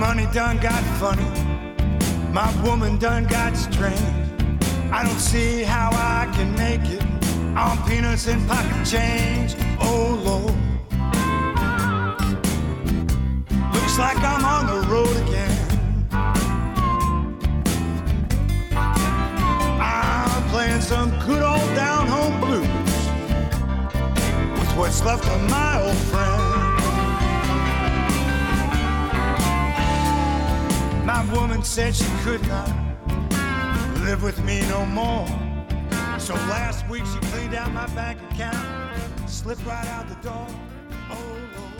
money done got funny. My woman done got strange. I don't see how I can make it on peanuts and pocket change. Oh Lord, looks like I'm on the road again. I'm playing some good old down home blues with what's left of my old friend. My woman said she could not live with me no more. So last week she cleaned out my bank account, slipped right out the door. Oh Lord.